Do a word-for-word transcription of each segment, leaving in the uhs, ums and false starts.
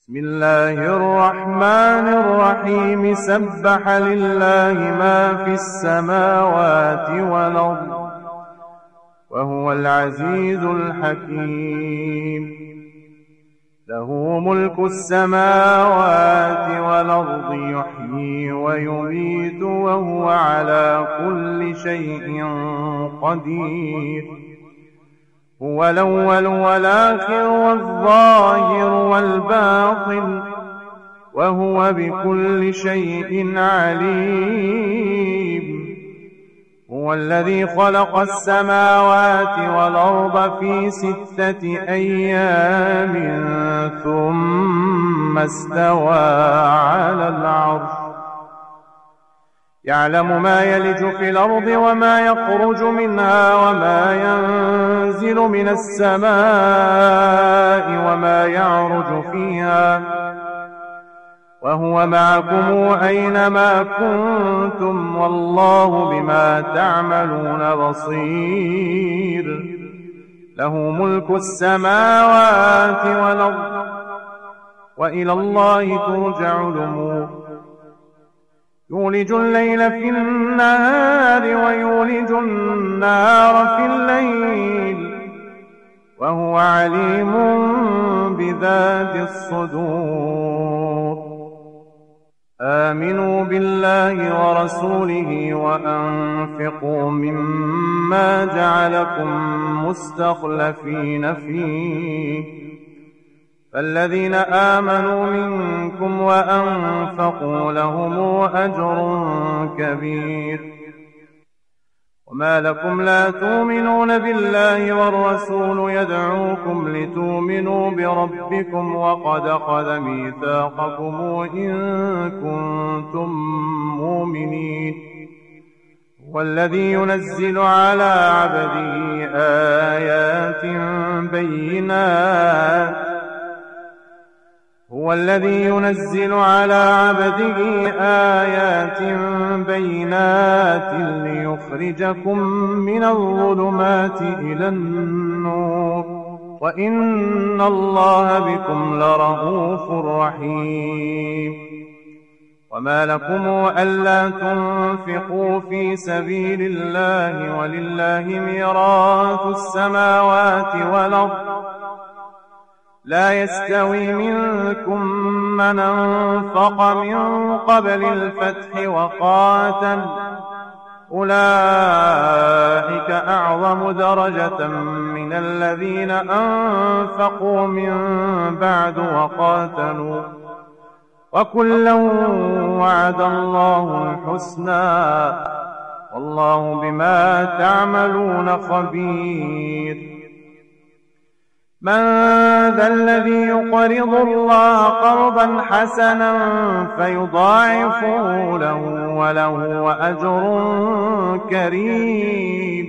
بسم الله الرحمن الرحيم سبح لله ما في السماوات والأرض وهو العزيز الحكيم له ملك السماوات والأرض يحيي ويميت وهو على كل شيء قدير هو الأول والآخر والظاهر والباطن وهو بكل شيء عليم هو الذي خلق السماوات والأرض في ستة أيام ثم استوى على العرش يعلم ما يلج في الأرض وما يخرج منها وما ينزل من السماء وما يعرج فيها وهو معكم أينما كنتم والله بما تعملون بصير له ملك السماوات والأرض وإلى الله ترجع الأمور يولج الليل في النهار ويولج النهار في الليل وهو عليم بذات الصدور آمنوا بالله ورسوله وأنفقوا مما جعلكم مستخلفين فيه فالذين آمنوا منكم وأنفقوا لهم أجر كبير وما لكم لا تؤمنون بالله والرسول يدعوكم لتؤمنوا بربكم وقد أخذ ميثاقكم إن كنتم مؤمنين هو الذي ينزل على عبده آيات بينات هو الذي ينزل على عبده آيات بينات ليخرجكم من الظلمات إلى النور وإن الله بكم لرءوف رحيم وما لكم ألا تنفقوا في سبيل الله ولله ميراث السماوات والأرض لا يستوي منكم من أنفق من قبل الفتح وقاتل أولئك أعظم درجة من الذين أنفقوا من بعد وقاتلوا وكلا وعد الله الحسنى والله بما تعملون خبير من ذا الذي يقرض الله قرضا حسنا فيضاعفه له وله أجر كريم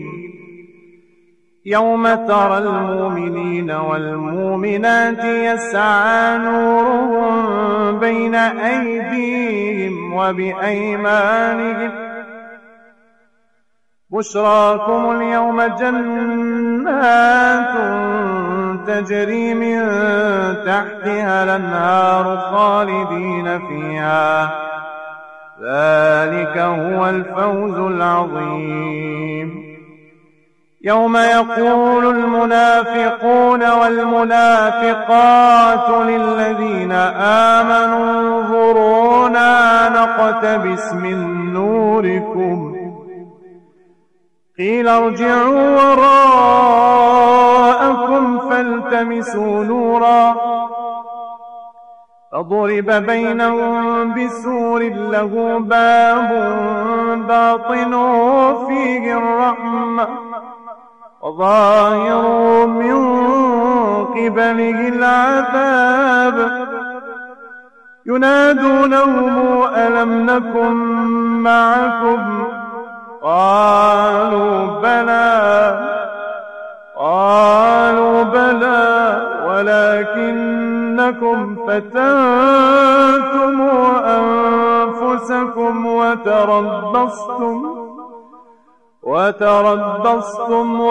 يوم ترى المؤمنين والمؤمنات يسعى نورهم بين أيديهم وبأيمانهم بشراكم اليوم جنات تجري من تحتها الأنهار خالدين فيها ذلك هو الفوز العظيم يوم يقول المنافقون والمنافقات للذين آمنوا انظرونا نقتبس من نوركم قيل ارجعوا وراءكم فالتمسوا نورا فضرب بينهم بسور له باب باطنه فيه الرحمة وظاهره من قبله العذاب ينادونهم ألم نكن معكم قالوا بلى قالوا بلى ولكنكم فتنتم أنفسكم وتربصتم وتربصتم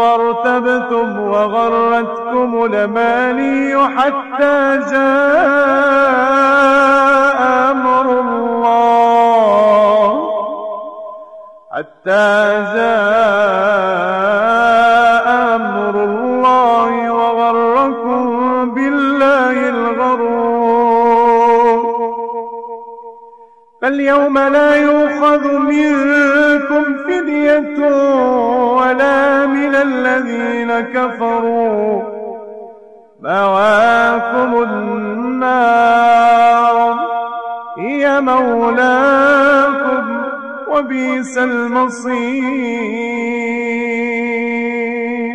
وارتبتم وغرتكم الأماني حتى جاء حتى جاء أمر الله وغركم بالله الغرور. فاليوم لا يؤخذ منكم فدية ولا من الذين كفروا، مأواكم النار هي مولاكم وبئس المصير.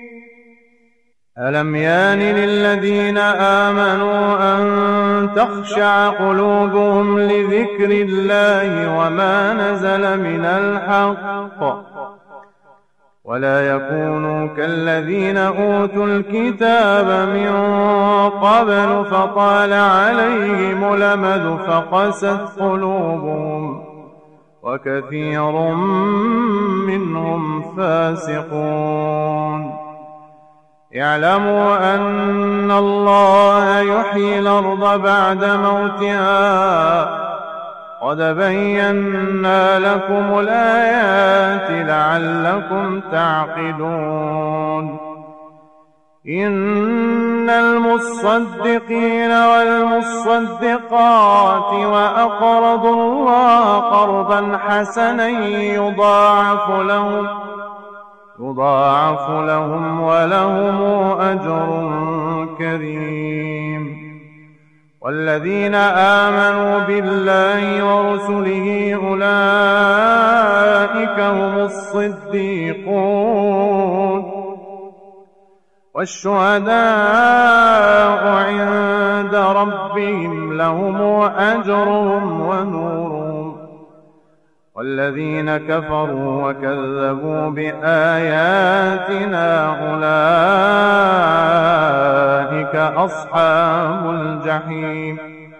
ألم يان للذين آمنوا أن تخشع قلوبهم لذكر الله وما نزل من الحق، ولا يكونوا كالذين أوتوا الكتاب من قبل فطال عليهم الأمد فقست قلوبهم وكثير منهم فاسقون. اعلموا أن الله يحيي الأرض بعد موتها، قد بينا لكم الآيات لعلكم تعقلون. إن المصدقين والمصدقات وأقرضوا الله قرضا حسنا يضاعف لهم يضاعف لهم ولهم أجر كريم. والذين آمنوا بالله ورسله أولئك هم الصديقون والشهداء عند ربهم لهم أجرهم ونورهم. والذين كفروا وكذبوا بآياتنا أولئك أصحاب الجحيم.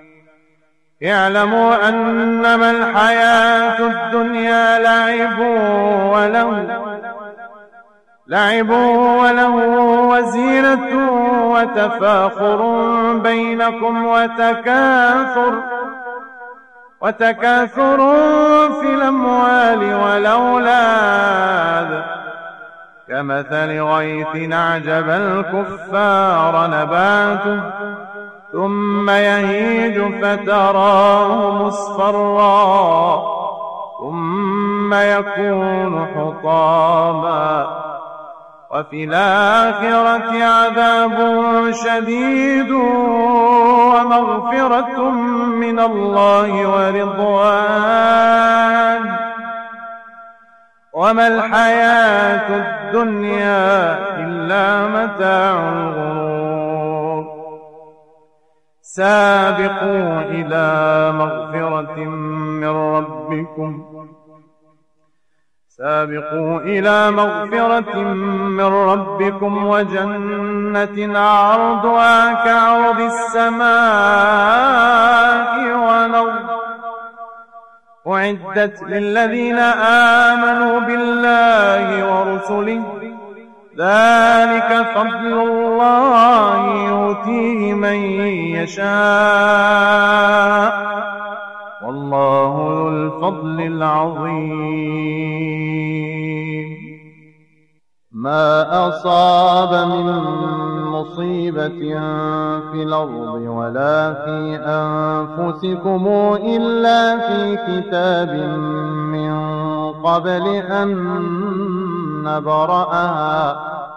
اعلموا أنما الحياة الدنيا لعب وله لعب وله وزينة وتفاخر بينكم وتكاثر وتكاثر في الأموال والأولاد كمثل غيث أعجب الكفار نباته ثم يهيج فتراه مصفرا ثم يكون حطاما وفي الآخرة عذاب شديد ومغفرة من الله ورضوان وما الحياة الدنيا إلا متاع الغرور. سابقوا إلى مغفرة من ربكم سابقوا إلى مغفرة من ربكم وجنة عرضها كعرض السماء والأرض أعدت للذين آمنوا بالله ورسله ذلك فضل الله يؤتيه من يشاء والله ذو الفضل العظيم. ما أصاب من مصيبة في الأرض ولا في أنفسكم إلا في كتاب من قبل أن نبرأها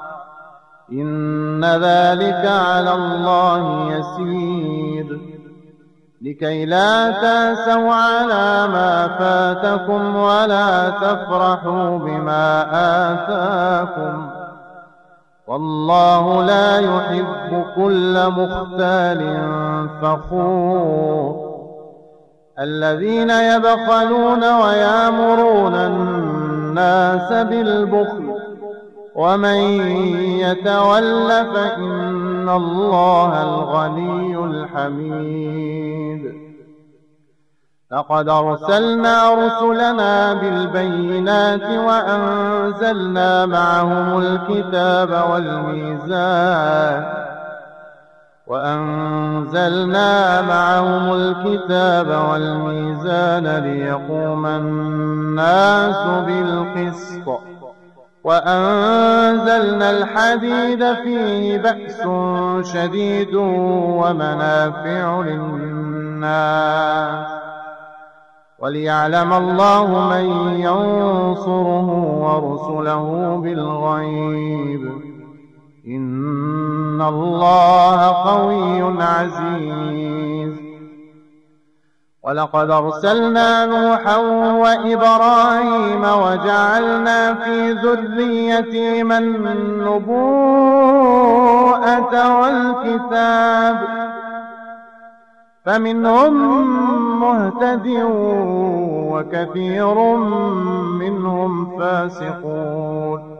إن ذلك على الله يسير. لكي لا تأسوا على ما فاتكم ولا تفرحوا بما آتاكم والله لا يحب كل مختال فخور. الذين يبخلون ويأمرون الناس بالبخل ومن يتول فإن الله الغني الحميد. لقد أرسلنا رسلنا بالبينات وأنزلنا معهم الكتاب والميزان وأنزلنا معهم الكتاب والميزان ليقوم الناس بالقسط وأنزلنا الحديد فيه بأس شديد ومنافع للناس وليعلم الله من ينصره ورسله بالغيب إن الله قوي عزيز. ولقد أرسلنا نوحا وإبراهيم وجعلنا في ذريتهما النبوءة والكتاب فمنهم مهتد وكثير منهم فاسقون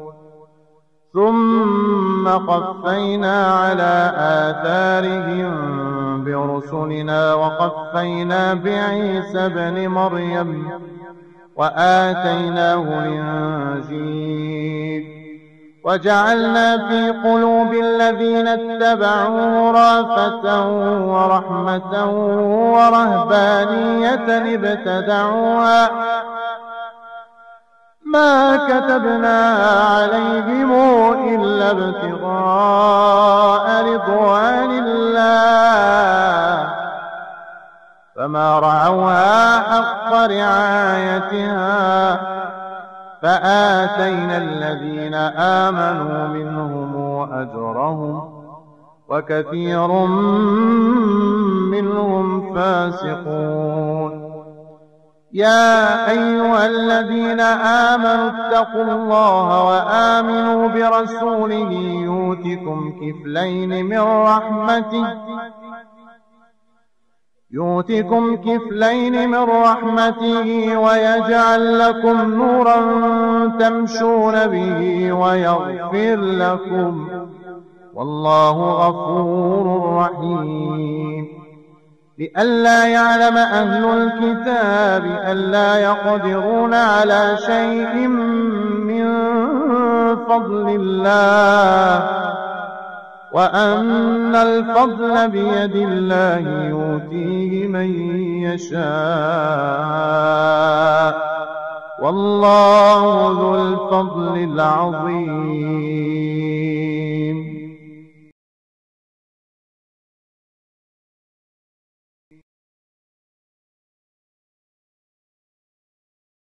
ثم قفينا على آثارهم برسلنا وقفينا بعيسى ابن مريم وآتيناه الإنجيل وجعلنا في قلوب الذين اتبعوه رأفة ورحمة ورهبانية ابتدعوها ما كتبنا عليهم إلا ابتغاء رضوان الله فما رعوها حق رعايتها فآتينا الذين آمنوا منهم أجرهم وكثير منهم فاسقون. يا أيها الذين آمنوا اتقوا الله وآمنوا برسوله يؤتكم كفلين من رحمته يؤتكم كفلين من رحمته ويجعل لكم نورا تمشون به ويغفر لكم والله غفور رحيم. لئلا يعلم أهل الكتاب ألا يقدرون على شيء من فضل الله وأن الفضل بيد الله يؤتيه من يشاء والله ذو الفضل العظيم.